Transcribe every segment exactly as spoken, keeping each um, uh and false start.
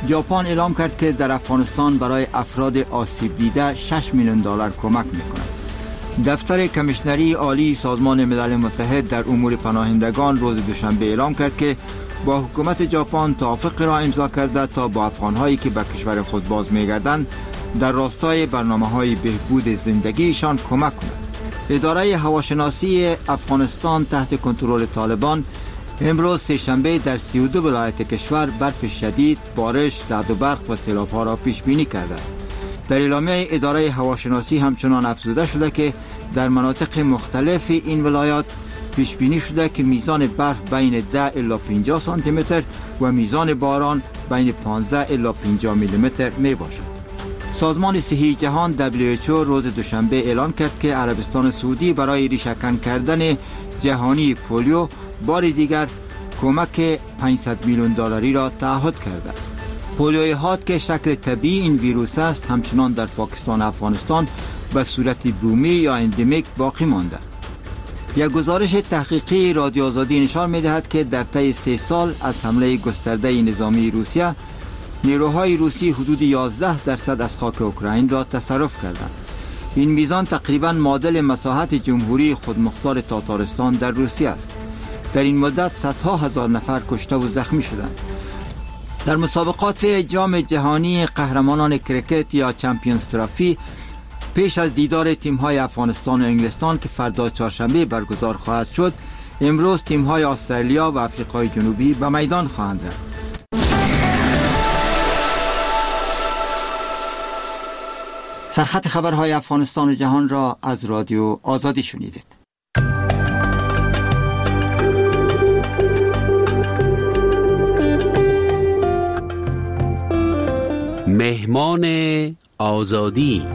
ژاپن اعلام کرد که در افغانستان برای افراد آسیب دیده شش میلیون دلار کمک می‌کند. دفتر کمیشنری عالی سازمان ملل متحد در امور پناهندگان روز دوشنبه اعلام کرد که با حکومت ژاپن توافق را امضا کرده تا با افغان‌هایی که به کشور خود باز می‌گردند در راستای برنامه‌های بهبود زندگیشان کمک کند. اداره هواشناسی افغانستان تحت کنترل طالبان امروز سه‌شنبه در سی و دو ولایت کشور برف شدید، بارش، رعد و برق و سیلاب‌ها را پیش بینی کرده است. در اعلامیه اداره هواشناسی همچنان افزوده شده که در مناطق مختلف این ولایات پیش بینی شده که میزان برف بین ده الی پنجاه سانتی متر و میزان باران بین پانزده الی پنجاه میلی متر می باشد. سازمان صحی جهان دبلیو اچ او روز دوشنبه اعلان کرد که عربستان سعودی برای ریشه‌کن کردن جهانی پولیو بار دیگر کمک پانصد میلیون دلاری را تعهد کرده است. پولیوی حاد که شکل طبیعی این ویروس است همچنان در پاکستان و افغانستان به صورت بومی یا اندمیک باقی مانده. یک گزارش تحقیقی رادیو آزادی نشان می‌دهد که در طی سه سال از حمله گسترده نظامی روسیه نیروهای روسی حدود یازده درصد از خاک اوکراین را تصرف کردند. این میزان تقریباً معادل مساحت جمهوری خودمختار تاتارستان در روسیه است. در این مدت صدها هزار نفر کشته و زخمی شدند. در مسابقات جام جهانی قهرمانان کرکت یا چمپیونز ترافی پیش از دیدار تیم‌های افغانستان و انگلستان که فردا چهارشنبه برگزار خواهد شد، امروز تیم‌های استرالیا و آفریقای جنوبی به میدان خواهند رفت. سرخط خبرهای افغانستان و جهان را از رادیو آزادی شنیدید. مهمان آزادی.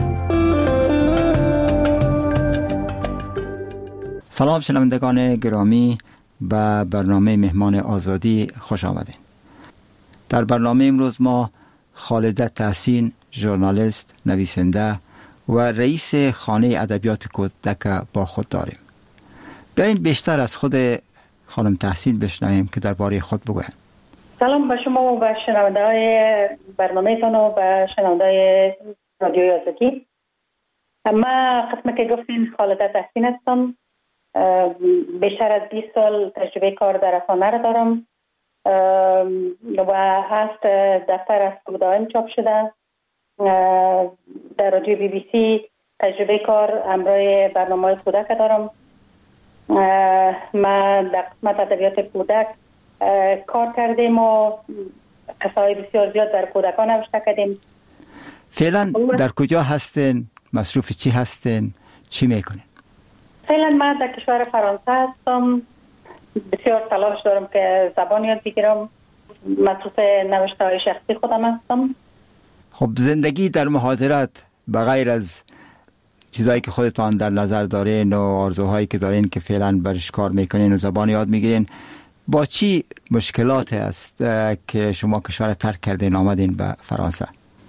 سلام شنوندگان گرامی، به برنامه مهمان آزادی خوش آمدید. در برنامه امروز ما خالده تحسین، ژورنالیست، نویسنده و رئیس خانه ادبیات کودک با خود داریم. بیایید بیشتر از خود خانم تحسین بشنویم که درباره خود بگویند. سلام به شما و به شنونده‌های برنامه‌تان و به شنونده‌های رادیوی آزادی. ما قسمت که گفتین خالده تحسین هستم. بیشتر از بیست سال تجربه کار در رسانه را دارم و هفت دفتر از دائم چاپ شده. در رادیو بی بی سی تجربه کار همراه برنامه‌های کودک دارم. ما در قسمت ادبیات کودک کار کردیم و قصه‌های بسیار زیاد در کودکان نوشته کردیم. فعلا در کجا هستین؟ مصروف چی هستین؟ چی میکنین؟ فعلا من در کشور فرانسه هستم. بسیار تلاش دارم که زبان یاد بگیرم. مصروف نوشته های شخصی خودم هستم. خب زندگی در مهاجرت به غیر از چیزایی که خودتان در نظر دارین و آرزوهایی که دارین که فعلا برش کار میکنین و زبان یاد میگیرین، با چی مشکلات است که شما کشور ترک کردین آمدین به فرانسه؟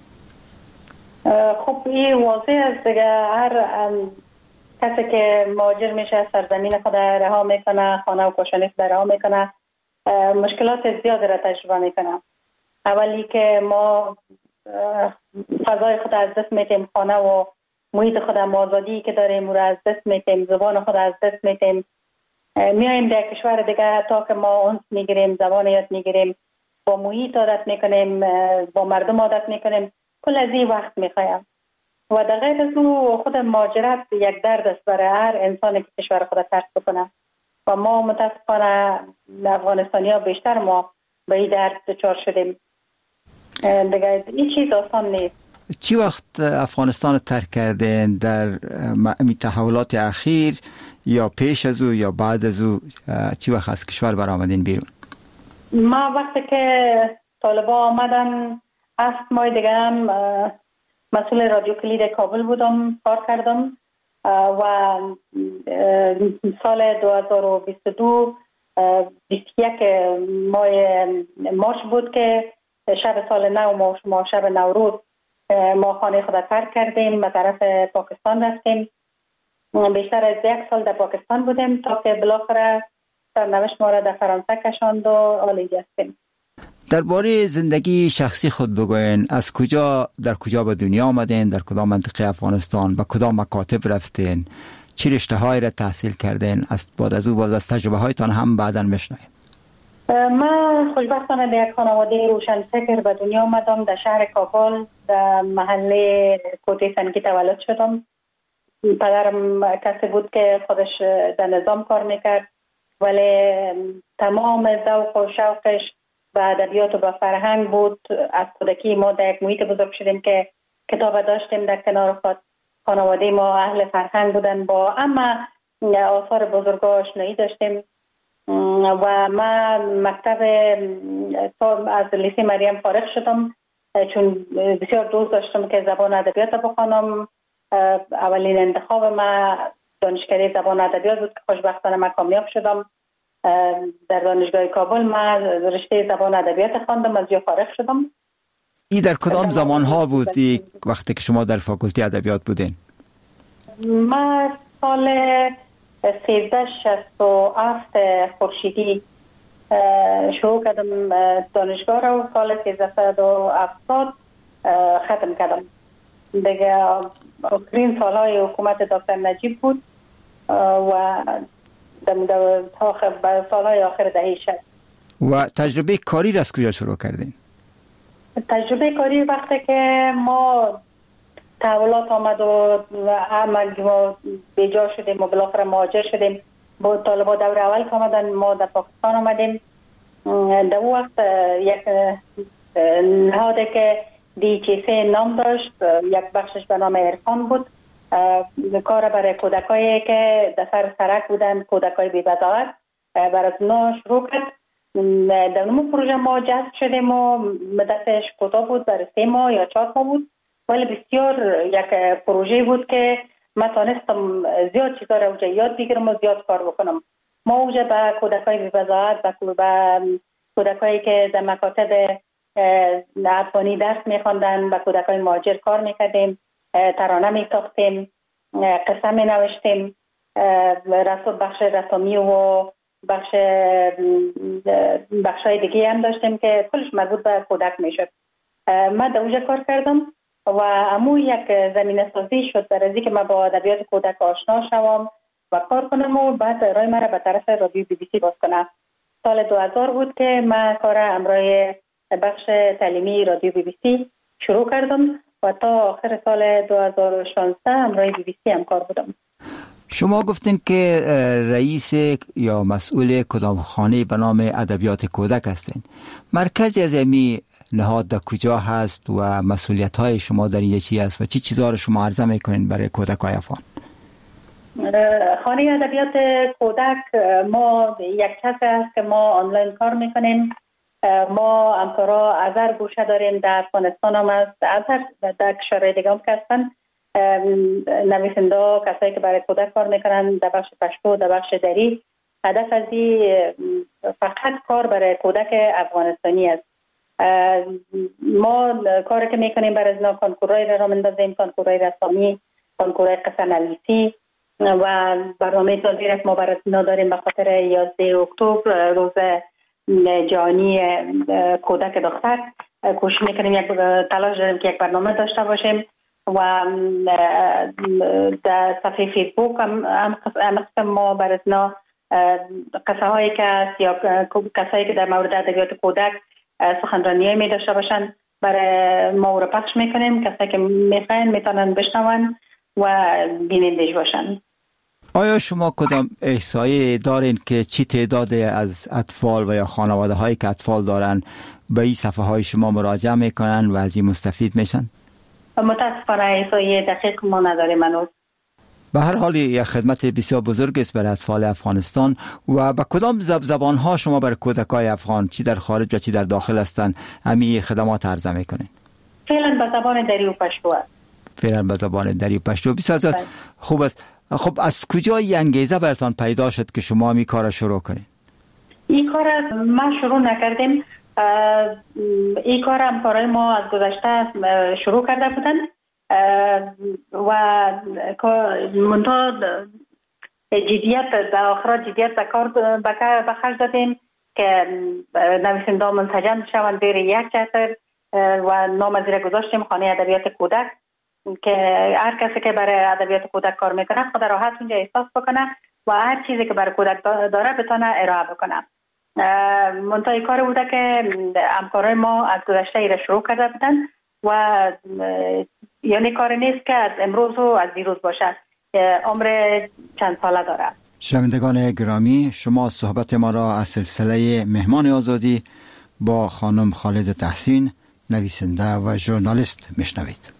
خب این واضح است دیگه. هر کسی که مهاجر میشه سرزمین خود رها میکنه، خانه و کاشانه خود رها میکنه، مشکلات زیاد را تجربه میکنه. اولی که ما فضای خود از دست میتیم، خانه و محیط خود، آزادی که داریم را از دست میتیم، زبان خود از دست میتیم. میایم در کشور دیگه تا که ما اونس میگیریم، زبان یاد میگیریم، با محیط عادت میکنیم، با مردم عادت میکنیم. کل از این وقت میخوایم و در غیر از او خود مهاجرت یک درد است برای هر انسانی که کشور خود ترک بکنه و ما متاسفانه افغانستانی ها بیشتر ما به این درد دچار شدیم. دیگه این چیز آسان نیست. چی وقت افغانستان رو ترک کردین؟ در تحولات اخیر یا پیش از او یا بعد از او چی وقت از کشور برآمدین بیرون؟ ما وقتی که طالبا آمدن هفت ماه دیگه هم مسئول رادیو کلید کابل بودم، کار کردم و سال دو هزار و بیست و دو بیست و یک ماه مارچ بود که شب سال نو ما شب نوروز ما خانه خود ترک کردیم، به طرف پاکستان رفتیم. بیشتر از یک سال در پاکستان بودیم تا که بالاخره سرنوشت ما را در فرانسه کشاند و حال اینجا هستیم. درباره زندگی شخصی خود بگوین. از کجا در کجا به دنیا آمدین؟ در کدام منطقه افغانستان به کدام مکاتب رفتین؟ چه رشته هایی را تحصیل کردین؟ از بعد از او باز از تجربه هایتان هم بعداً بشنویم. من خوشبختانه در یک خانواده روشنفکر به دنیا آمدم. در شهر کابل در محله کوته سنگی تولد شدم. پدرم کسی بود که خودش در نظام کار میکرد، ولی تمام ذوق و شوقش به ادبیات و به فرهنگ بود. از کودکی ما در یک محیط بزرگ شدیم که کتاب داشتیم در کنار خود. خانواده ما اهل فرهنگ بودن، با اما آثار بزرگا آشنایی داشتیم و من مکتب از لیسه مریم فارغ شدم چون بسیار دوست داشتم که زبان ادبیات بخوانم. اولین انتخاب من دانشکده زبان ادبیات بود که خوشبختانه من کامیاب شدم. در دانشگاه کابل من رشته زبان ادبیات خواندم، از جا فارغ شدم. ای در کدام زمان ها بود ای وقتی که شما در فاکولته ادبیات بودین؟ من سال سیزده شصت و هفت خورشیدی شروع کردم دانشگاه را و سال سیزده و هفتاد ختم کردم. دیگه آخرین سالهای حکومت دکتر نجیب بود و در سالهای آخر دهه شصت. و تجربه کاری را از کجا شروع کردین؟ تجربه کاری وقتی که ما تحولات آمد و همه ما بیجا شدیم و بالاخره مهاجر شدیم، با طالبا دور اول که آمدن ما در پاکستان آمدیم. در اون وقت یک نهاده که دی چی سی نام داشت، یک بخشش به نام عرفان بود، کار برای کودکایی که در سر سرک بودن، کودکای بی بضاعت، برای اونا شروع کرد. در اون پروژه ما جذب شدیم و مدتش کوتاه بود، برای سه ماه یا چهار ماه بود، ولی بسیار یک پروژه بود که من تانستم زیاد چیزا رو یاد بگیرم و زیاد کار بکنم. ما اوجه به کودکای بی بضاعت، به کودکایی که در مکاتب افغانی درس میخواندن، به کودکای مهاجر کار میکردیم، ترانه میساختیم، قصه مینوشتیم، رسم بخش رسمی و بخش بخشای دیگه هم داشتیم که کلش مربوط به کودک میشد. من در اونجا کار کردم و امو یک زمینه سازی شد برای اینکه من با ادبیات کودک آشنا شوم و کار کنم و بعد رای مرا به طرف رادیو بی بی سی باز کنم. سال دو هزار بود که من کار امرای بخش تعلیمی رادیو بی بی سی شروع کردم و تا آخر سال دو هزار و شانزده امرای بی بی سی هم کار بودم. شما گفتین که رئیس یا مسئول کدام خانه به نام ادبیات کودک هستین. مرکزی از امی نهاد در کجا هست و مسئولیت های شما در این چی هست و چی چیزا رو شما عرضه میکنین برای کودکای افغان؟ خانه ادبیات کودک ما یک کس هست که ما آنلاین کار میکنیم. ما همکارا از هر گوشه داریم، در افغانستان هم هست، از هر در کشورهای دیگه هم هستن نویسنده، کسایی که برای کودک کار میکنن در بخش پشتو، در بخش دری. هدف از این فقط کار برای کودک افغانستانی است. ما کاری که میکنیم برای ازنا کنکورای را مندازیم، کنکورای رسامی، کنکورای قصه نویسی و برنامه تازی را ما برای ازنا داریم به خاطر یازده اکتبر روز جهانی کودک دختر. کوشش میکنیم یک تلاش داریم که یک برنامه داشته باشیم و در صفحه فیسبوک هم هم ما برای ازنا قصه هایی که یا کسایی که در مورد ادبیات کودک سخنرانی می داشته باشن برای ما رو پخش میکنیم. کسایی که میخواین میتونن بشنون و بینندش باشن. آیا شما کدام احصایه دارین که چی تعداد از اطفال و یا خانواده هایی که اطفال دارن به این صفحه های شما مراجعه میکنن و از این مستفید میشن؟ متاسفانه احصایه دقیق ما نداریم هنوز. به هر حال یک خدمت بسیار بزرگ است برای اطفال افغانستان. و به کدام زب زبان ها شما برای کودکای افغان چی در خارج و چی در داخل هستند همین خدمات عرضه میکنین؟ فعلا به زبان دری و پشتو است. فعلا به زبان دری و پشتو. بسیار خوب است. خب از کجا این انگیزه براتون پیدا شد که شما این کار شروع کنین؟ این کار ما شروع نکردیم. این کار هم کارهای ما از گذشته شروع کرده بودن و منتها جدیت در آخرات جدیت به کار بخرج دادیم که نویسنده منسجم شوند زیر یک چتر و نام از زیر گذاشتیم خانه ادبیات کودک که هر کسی که برای ادبیات کودک کار میکنه خود راحت اونجا احساس بکنه و هر چیزی که برای کودک داره بتونه ارائه بکنه. منتهای کار بوده که همکارای ما از گذشته ایره شروع کرده بودن و یعنی کار نیست که از امروز و از دیروز باشه، عمر چند ساله داره. شنوندگان گرامی، شما صحبت ما را از سلسله مهمان آزادی با خانم خالد تحسین، نویسنده و ژورنالیست میشنوید.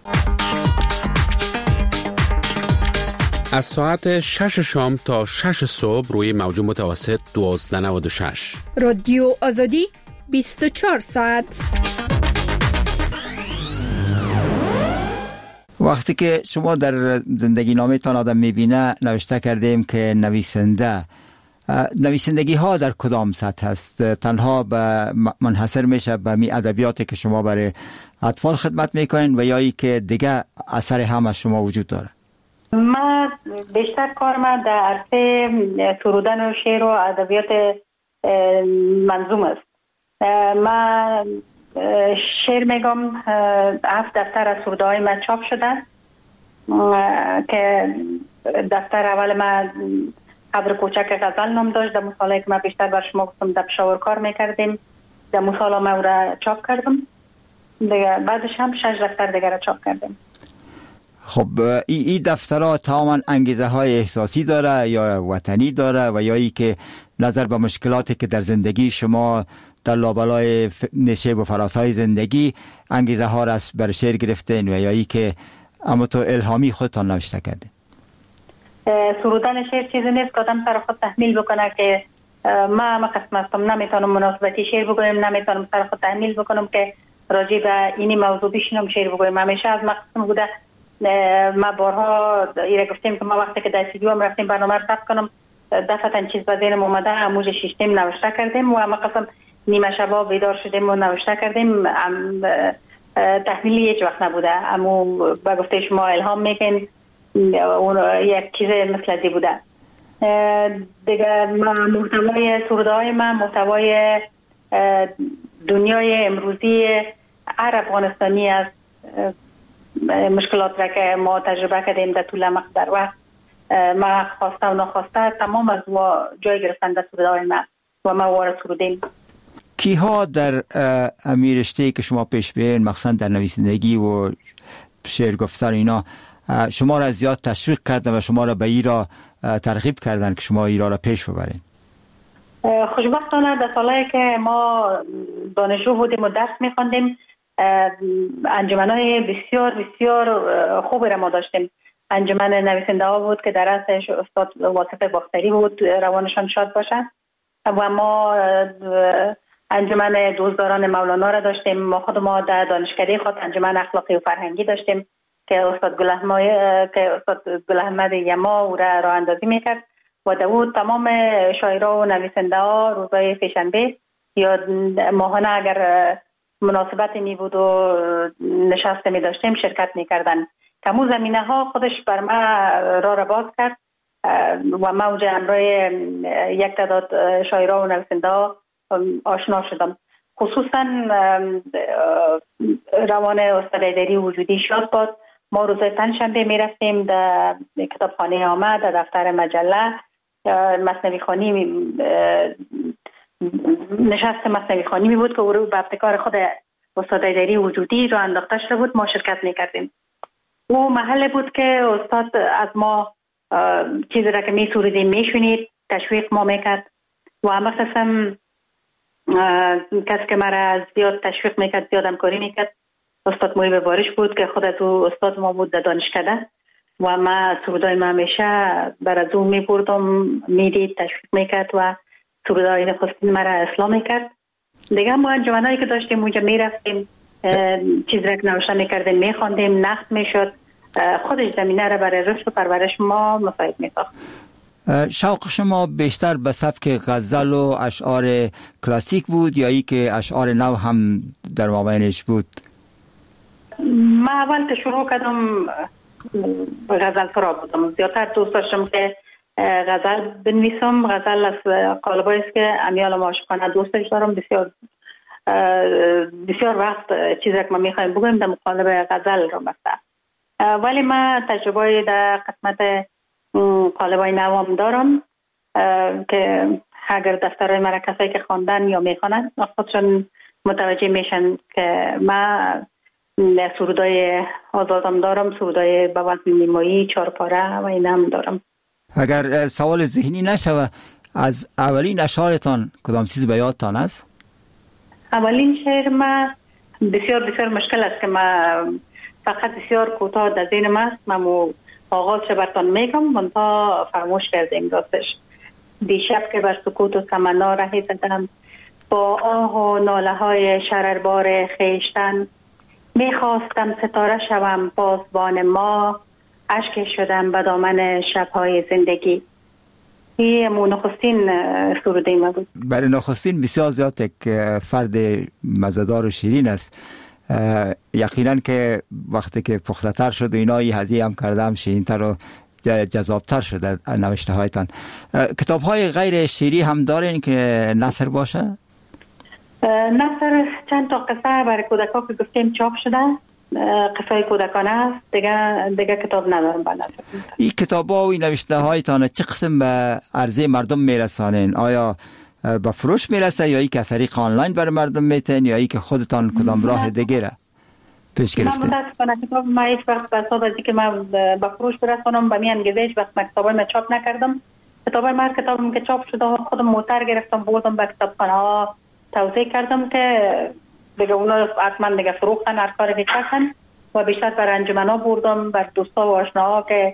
از ساعت شش شام تا شش صبح روی موج متوسط دوازده نود و شش رادیو آزادی بیست و چهار ساعت. وقتی که شما در زندگی نامه تان آدم میبینه نوشته کردیم که نویسنده نویسندگی ها در کدام سطح هست؟ تنها به منحصر میشه به می ادبیاتی که شما برای اطفال خدمت میکنین و یا ای که دیگه اثر هم از شما وجود داره؟ ما بیشتر کار ما در عرصه سرودن و شعر و ادبیات منظوم است. ما شعر میگم هفت دفتر از سروده های من چاپ شده که دفتر اول من قبر کوچک غزل نام داشت. در مصالحه که من بیشتر بر شما گفتم در پشاور کار میکردیم، در مصالحه من او را چاپ کردم دیگه. بعدش هم شش دفتر دیگر را چاپ کردیم. خب این ای دفترها تماما انگیزه های احساسی داره یا وطنی داره و یا ای که نظر به مشکلاتی که در زندگی شما در لابلای نشیب و فراسای زندگی انگیزه ها را بر شعر گرفتین و یا ای که اما تو الهامی خودتان نوشته کردین؟ سرودن شعر چیزی نیست که آدم سر خود تحمیل بکنه که ما همه قسم هستم، نمیتونم مناسبتی شعر بگویم، نمیتونم سر خود تحمیل بکنم که راجع به اینی موضوع بشینم شعر بگویم. همیشه از مقصد بوده. ما بارها ایره گفتیم که ما وقتی که در استودیو هم رفتیم برنامه رو ثبت کنم دفعتاً چیز به ذهنم اومده، اموج شیشتیم نوشته کردیم و همه قسم نیمه شبا بیدار شدیم و نوشته کردیم. تحمیلی هیچ وقت نبوده، اما با گفته شما الهام میکن اون یک چیز مثل دی بوده دیگه. محتوای سروده های من محتوای دنیای امروزی هر افغانستانی است، مشکلات را که ما تجربه کردیم در طول مقدر وقت. ما خواسته و ناخواسته تمام از ما جای گرفتن در سروده های من و ما وارد سرودیم. کی ها در امی رشته‌ای که شما پیش برین مخصوصا در نویسندگی و شعر گفتن اینا شما را زیاد تشویق کردن و شما را به ای را ترغیب کردن که شما ای را را پیش ببرین؟ خوشبختانه در سالهایی که ما دانشجو بودیم و درس می‌خواندیم انجمن‌های بسیار بسیار خوبی را ما داشتیم. انجمن نویسنده ها بود که در رأسش استاد واصف باختری بود، روانشان شاد باشد. و ما انجمن دوستداران مولانا را داشتیم. ما خود ما در دانشکده خود انجمن اخلاقی و فرهنگی داشتیم که استاد گل احمد که استاد گل احمد یما او را راه اندازی میکرد و داود تمام شاعرها و نویسنده ها روزهای سه‌شنبه یا ماهانه اگر مناسبت می بود و نشست می داشتیم شرکت می کردن. کمو زمینه ها خودش بر ما را را باز کرد و ما اوجه همراه یک تعداد شاعرها و نویسنده ها آشنا شدم. خصوصا روان استاد ایدری وجودی شاد باد. ما روزهای پنجشنبه می رفتیم در کتابخانه آمد، در دفتر مجله مثنوی خوانی نشست مثنوی خوانی می بود که او به ابتکار خود استاد ایدری وجودی رو انداخته شده بود. ما شرکت می کردیم. او محل بود که استاد از ما چیزی را که می سوریدیم می شونید، تشویق ما می کرد و همه قسم کسی که مرا زیاد تشویق می کرد، زیاد همکاری می کرد استاد محیب بارش بود که خود از او استاد ما بود در دانشکده و ما سرودای ما همیشه بر از او می بردم، می دید، تشویق می کرد و سرودای نخستین مرا اصلاح می کرد. دیگه ما انجمنایی که داشتیم اونجا می رفتیم، چیز را که نوشته می کردیم می خواندیم، نقد می شد. خودش زمینه را برای رشد و پرورش ما مساعد می ساخت. شوق شما بیشتر به سبک غزل و اشعار کلاسیک بود یا ای که اشعار نو هم در مابینش بود؟ ما اول که شروع کردم غزل سرا بودم. زیادتر دوست داشتم که غزل بنویسم. غزل از قالبایی است که امیال عاشقانه دوستش دارم. بسیار بسیار وقت چیزی که ما میخوایم بگویم در مقالب غزل رو مثلا، ولی من تجربه در قسمت قالبای نوام دارم که اگر دفترهای مرا کسایی که خواندن یا میخوانند خودشون متوجه میشن که من سرودای آزادم دارم، سرودای به وزن نیمایی، چارپاره و این هم دارم. اگر سوال ذهنی نشوه، از اولین اشعارتان کدام چیز به یادتان است؟ اولین شعر ما بسیار بسیار مشکل است که من فقط بسیار کوتاه در ذهنم است. من آغازش براتون میگم منتها فراموش کردیم راستش. دیشب که بر سکوت و تمنا رهی زدم، با آه و ناله های شرربار خیشتن، میخواستم ستاره شوم بازبان ما، اشک شدم به دامن شبهای زندگی. این نخستین سروده ما بود. برای نخستین بسیار زیاد یک فرد مزدار و شیرین است. یقینا که وقتی که پخته تر شد و اینا هزینه هم کردم شیرین تر و جذابتر شده نوشته هایتان. کتاب های غیر شیری هم دارین که نثر باشه؟ نثر چند تا قصه برای کودکان که گفتیم چاپ شده، قصه کودکانه است. دیگه دیگه کتاب ندارم با نثر. این کتاب ها و این نوشته هایتان چه قسم به عرضه مردم میرسانین؟ آیا با فروش میرسه یا ای که از طریق آنلاین برای مردم میتین یا ای که خودتان کدام راه دیگه را پیش گرفتین؟ من متاسفانه کتاب ما هیچ وقت به حساب از اینکه من با فروش برسانم به می انگیزه هیچ وقت کتابای ما چاپ نکردم. کتابای ما کتابم که چاپ شده خودم موتر گرفتم بردم به کتابخانه ها توزیع کردم که دیگه اونا حتما دیگه فروختن هر کاری که کردن و بیشتر بر انجمنا بردم، بر دوستا و آشناها که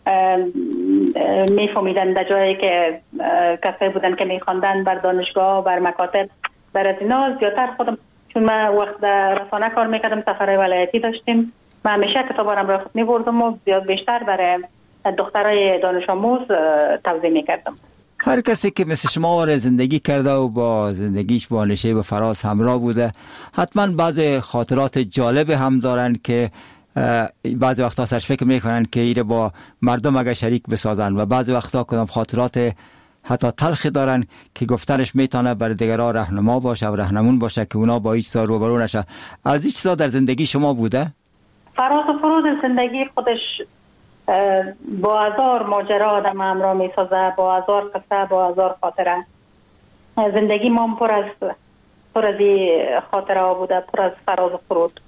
میفهمیدن در جایی که کسایی بودن که میخواندن، بر دانشگاه، بر مکاتب، بر از اینا زیادتر خودم، چون من وقت رسانه کار میکردم، سفرهای ولایتی داشتیم، من همیشه کتابارم را خود میبردم و زیاد بیشتر برای دخترای دانش آموز توزیع میکردم. هر کسی که مثل شما وارد زندگی کرده و با زندگیش با نشیب و فراز همراه بوده حتما بعض خاطرات جالب هم دارن که بعضی وقتا سرش فکر میکنن که ایره با مردم اگر شریک بسازن و بعضی وقتا کدام خاطرات حتی تلخی دارن که گفتنش میتونه برای دیگران راهنما باشه و راهنمون باشه که اونا با هیچ چیزا روبرو نشه. از هیچ چیزا در زندگی شما بوده؟ فراز و فرود زندگی خودش با هزار ماجرا آدم همراه میسازه، با هزار قصه، با هزار خاطره. زندگی ما پر از پر از خاطره ها بوده، پر از فراز و فرود.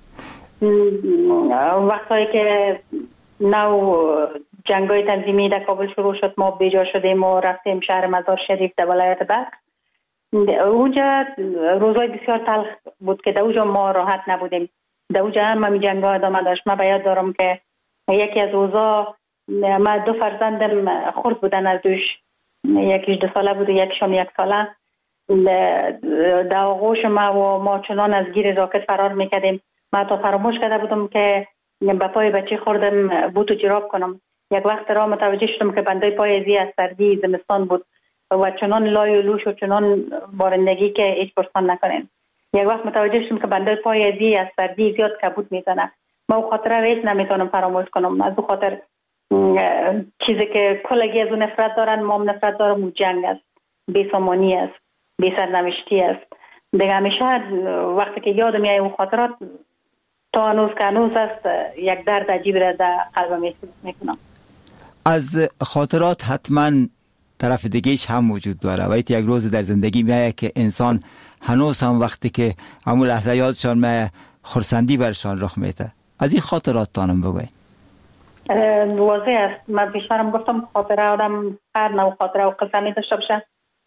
وقتی که نو جنگای تنظیمی در کابل شروع شد، ما بیجا شدیم و رفتیم شهر مزار شریف در ولایت بلخ. اونجا روزای بسیار تلخ بود که در اونجا ما راحت نبودیم. در اونجا هم همی جنگا ادامه داشت. من باید دارم که یکی از روزا من دو فرزندم خرد بودن از دوش، یکیش دو ساله بود و یکیشم یک ساله. در آغوش ما و ما چنان از گیر راکت فرار میکردیم. من تا فراموش کرده بودم که به پای بچه خوردم بوت و جراب کنم. یک وقت را متوجه شدم که بندای پای ازی از سردی زمستان بود و چنان لای و لوش و چنان بارندگی که هیچ پرسان نکنین. یک وقت متوجه شدم که بندای پای ازی از سردی زیاد کبود میزنه. ما او خاطره هیچ نمیتونم فراموش کنم. از او خاطر چیزی که کلگی از اون نفرت دارن، ما هم نفرت دارم، او جنگ است، بی‌سامانی است، بی سرنوشتی است. دیگه همیشه وقتی که یادم میاد او خاطرات تا هنوز که هنوز است، یک درد عجیب را در قلبم احساس میکنم. از خاطرات حتما طرف دیگهش هم وجود داره و یک روز در زندگی میایه که انسان هنوز هم وقتی که همون لحظه یادشان میایه خرسندی برشان رخ میده. از این خاطرات تانم بگوین. واضح است. من بیشترم گفتم خاطره آدم هر نوع خاطره و قصه می داشته باشه.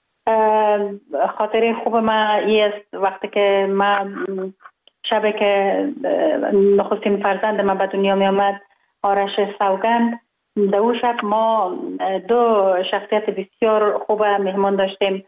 خاطره خوب من ای است وقتی که من شب که نخستین فرزند من به دنیا می آمد، آرش سوگند، در اون شب ما دو شخصیت بسیار خوب مهمان داشتیم،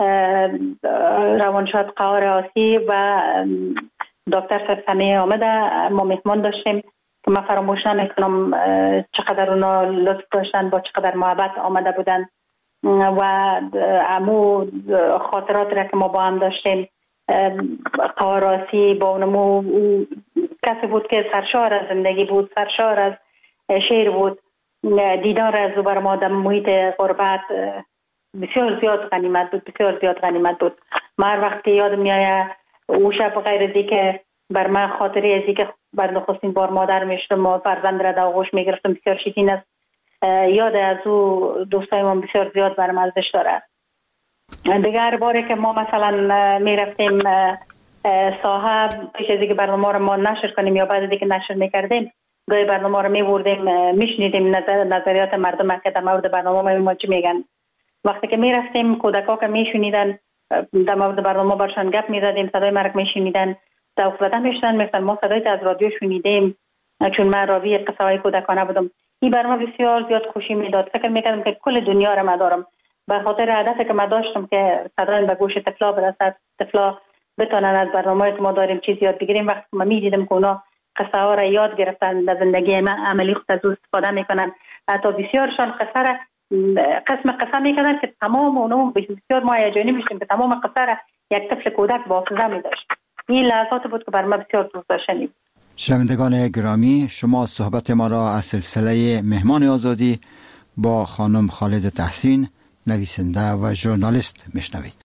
روانشاد قهار آسی و دکتر سمیه آمده. ما مهمان داشتیم که من فراموش نمیکنم چقدر اونا لطف داشتن، با چقدر محبت آمده بودن و امو خاطرات را که ما با هم داشتیم. قواراسی با اونمو کسی بود که سرشار از زندگی بود، سرشار از شعر بود دیدار از او بر ما در محیط غربت بسیار زیاد غنیمت بود، بسیار زیاد غنیمت بود. من هر وقت یاد میآید او شب غیر از اینکه بر من خاطری از اینکه بر نخستین بار مادر میشدم و فرزند را در آغوش میگرفتم بسیار شیرین است. یاد از او دوستای ما بسیار زیاد برام ارزش داره. دیگر باره که ما مثلا میرفتیم ساحه پیش از اینکه برنامه رو ما نشر کنیم یا بعد از اینکه نشر میکردیم گاهی برنامه رو میبردیم میشنیدیم نظر نظریات مردم که در مورد برنامه ما چی میگن. وقتی که میرفتیم کودکا که میشنیدن در مورد برنامه برشان گپ میزدیم، صدای مرک میشنیدن، ذوق زده میشدن، میگفتن ما صدای از رادیو شنیدیم چون من راوی قصه های کودکانه بودم. این برنامه بسیار زیاد خوشی میداد. فکر میکردم که کل دنیا رو من دارم. به خاطر هدفی که من داشتم که صدای به گوش طفلا برسد، طفلا بتونن از برنامه‌ای که ما داریم چیز یاد بگیریم. وقتی من میدیدم که اونا قصه ها را یاد گرفتن در زندگی من عملی خود از استفاده میکنن، حتی بسیارشان قصه را قسم قصه میکردن که تمام اونو بسیار ما هیجانی میشیم که تمام قصه را یک طفل کودک با حافظه میداشت. این لحظات بود که بر من بسیار دوست داشتنی بود. شنوندگان گرامی، شما صحبت ما را از سلسله مهمان آزادی با خانم خالد تحسین، نویسنده و ژورنالیست میشنوید.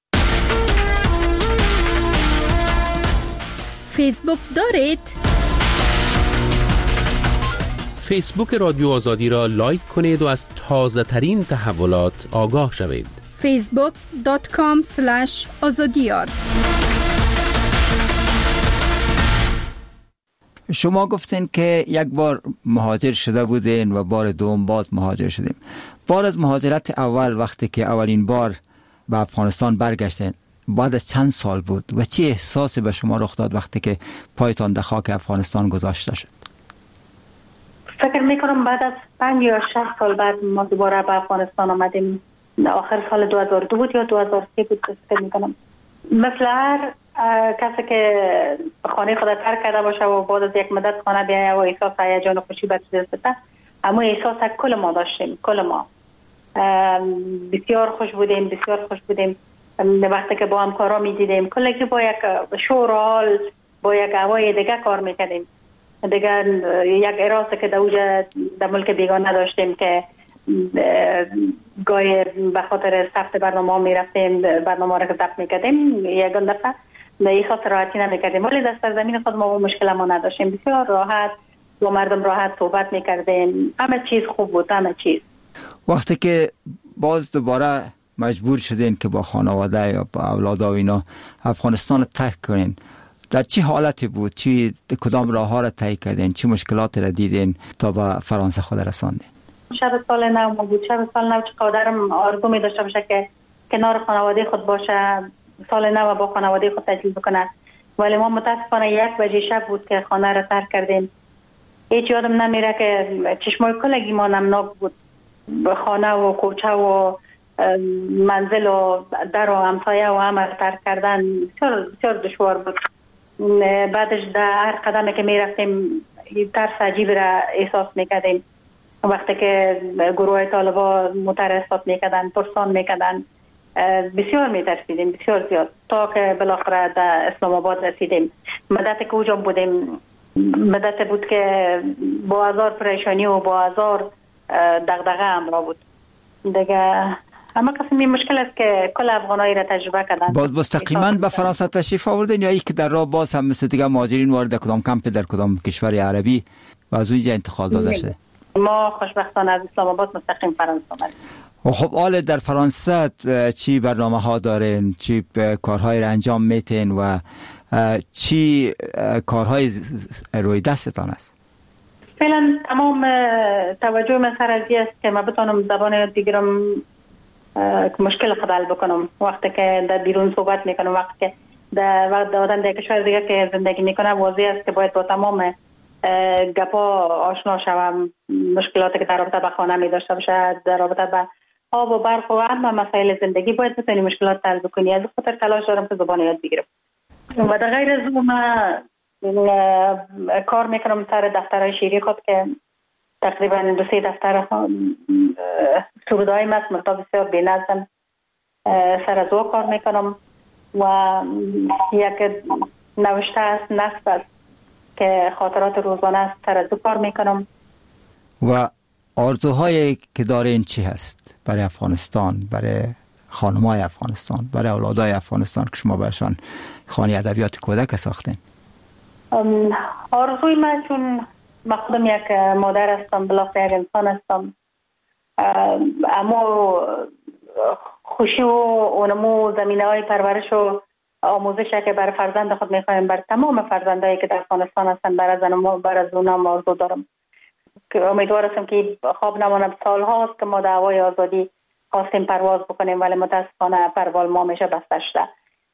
فیسبوک دارید؟ فیسبوک رادیو آزادی را لایک کنید و از تازه ترین تحولات آگاه شوید. فیسبوک دات کام اسلش آزادیار. شما گفتین که یک بار مهاجر شده بودین و بار دوم باز مهاجر شدیم. بار از مهاجرت اول وقتی که اولین بار به افغانستان برگشتین بعد از چند سال بود و چه احساسی به شما رخ داد وقتی که پایتان در خاک افغانستان گذاشته شد؟ فکر میکنم بعد از پنج یا شش سال بعد ما دوباره به افغانستان آمدیم. آخر سال دو هزار و دو بود یا دو هزار و سه بود فکر میکنم. مثل هر کسی که خانه خود ترک کرده باشه و بعد از یک مدت خانه بیایه و احساس هیجان و خوشی به دست بده، اما احساس کل ما داشتیم. کل ما بسیار خوش بودیم، بسیار خوش بودیم. وقتی که با همکارا میدیدیم کلگی با یک شور و حال با یک هوای دیگه کار میکردیم. دیگر یک اراده که در اوجه در ملک بیگانه داشتیم که گاهی به خاطر ثبت برنامه میرفتیم، برنامه را که ضبط میکردیم یکان دفعه احساس راحتی نمیکردیم، ولی در سرزمین خود ما مشکل ما نداشتیم. بسیار راحت با مردم راحت صحبت میکردیم، همه چیز خوب بود، همه چیز. وقتی که باز دوباره مجبور شدین که با خانواده یا با اولاد و اینا افغانستان ترک کنین، در چه حالتی بود؟ چی کدام راه ها را طی کردین؟ چه مشکلاتی را دیدین تا به فرانسه خود رساندین؟ شب سال نو بود. شب سال نو چقدرم آرزو می داشته باشه که کنار خانواده خود باشه، سال نو با خانواده خود تجلیل بکنه، ولی ما متاسفانه یک بجه شب بود که خانه را ترک کردیم. هیچ یادم نمیره که چشمای کلگی ما نمناک بود. خانه و کوچه و منزل و در و همسایه و همه ترک کردن بسیار بسیار دشوار بود. بعدش در هر قدمی که می رفتیم ترس عجیب را احساس میکردیم. وقتی که گروه طالبا مترصد میکردن، پرسان میکردن، بسیار میترسیدیم، بسیار زیاد، تا که بالاخره در اسلام آباد رسیدیم. مدت که اوجا بودیم مدت بود که با هزار پریشانی و با هزار دغدغه همراه بود دیگه. اما قسمی مشکل است که کل افغانایی را تجربه کردن. باز مستقیما به فرانسه تشریف آوردین یا ای که در راه باز هم مثل دیگه مهاجرین وارد کدام کمپ در کدام کشور عربی و از اونجا انتقال داده شده؟ ما خوشبختانه از اسلام آباد مستقیم فرانسه آمدیم. خب حال در فرانسه چی برنامه ها دارین؟ چی کارهای را انجام میتین و چی کارهای روی دستتان است؟ فعلا تمام توجه من سر از است که من بتونم زبان یاد بگیرم، مشکل خود حل بکنم. وقتی که در بیرون صحبت میکنم، وقتی که در وقت آدم در کشور دیگه که زندگی میکنه، واضح است که باید با تمام گپا آشنا شوم. مشکلاتی که در رابطه به خانه می داشته باشه، در رابطه به آب و برق و همه مسائل زندگی باید بتونی مشکلات حل بکنی. از خاطر تلاش دارم که زبان یاد بگیرم. و در غیر از اون کار میکنم سر دفترهای شیری خود که تقریبا دو سه دفتر سرودایم است، مرتبط بسیار بی‌نظم. سر از او کار میکنم و یک نوشته است، نصب است که خاطرات روزانه است، سر از او کار میکنم. و آرزوهایی که دارین چی هست برای افغانستان، برای خانمای افغانستان، برای اولادای افغانستان که شما برشان خانه ادبیات کودک ساختین؟ آرزوی من، چون من خودم یک مادر هستم، بالاخره یک انسان هستم، اما خوشی و اونمو زمینه های پرورش و آموزش که برای فرزند خود میخوایم، بر تمام فرزندایی که در افغانستان هستن، برای زنم برای زونم آرزو دارم که امیدوار هستم که خواب نمانم. سال هاست که ما دعوای آزادی خواستیم پرواز بکنیم ولی متاسفانه پرواز ما میشه بسته شده.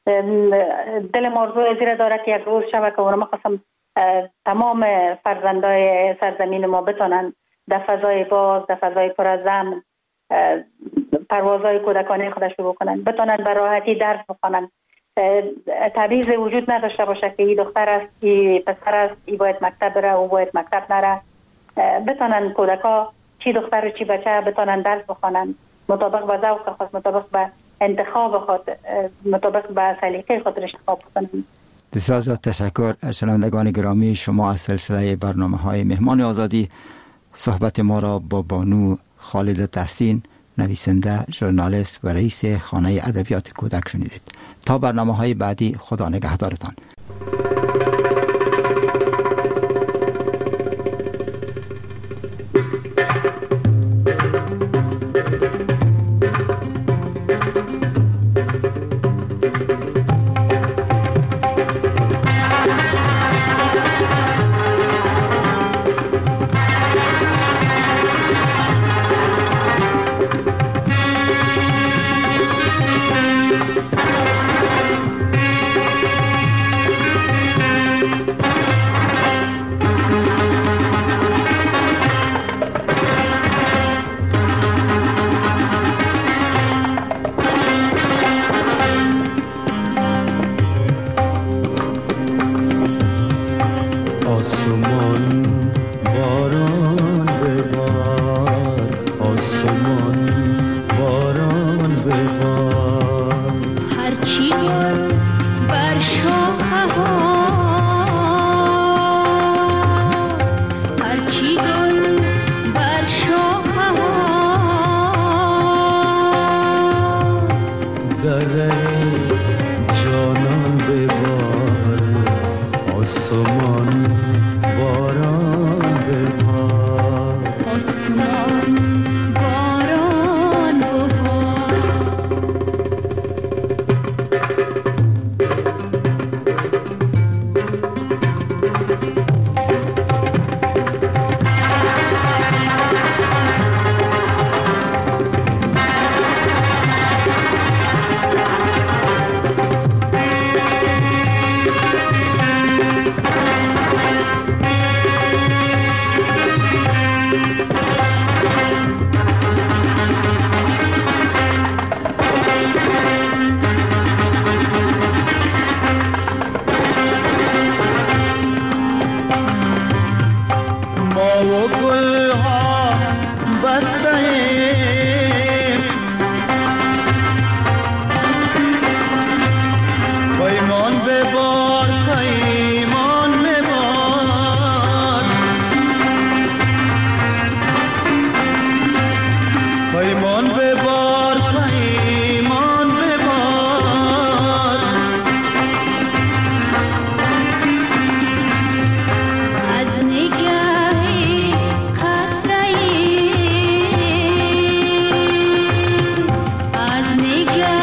دل آرزو زیر داره که یک روز شبه که اونم خواستم تمام فرزندای سرزمین ما بتونن در فضای باز، در فضای پر از امن پروازهای کودکانه خودش شروع کنن، بتونن به راحتی درس بخونن، تبعیض وجود نداشته باشه که این دختر است، این پسر است، این باید مکتب بره، او باید مکتب نره، بتونن کودکا چی دختر و چی بچه بتونن درس بخونن مطابق به ذوق خود، مطابق به انتخاب خود، مطابق به سلیقه خود انتخاب کنن. بسیار زیاد تشکر. شنوندگان گرامی، شما از سلسله برنامه های مهمان آزادی صحبت ما را با بانو خالد تحسین، نویسنده، ژورنالیست و رئیس خانه ادبیات کودک شنیدید. تا برنامه های بعدی، خدا نگهدارتان. Nigga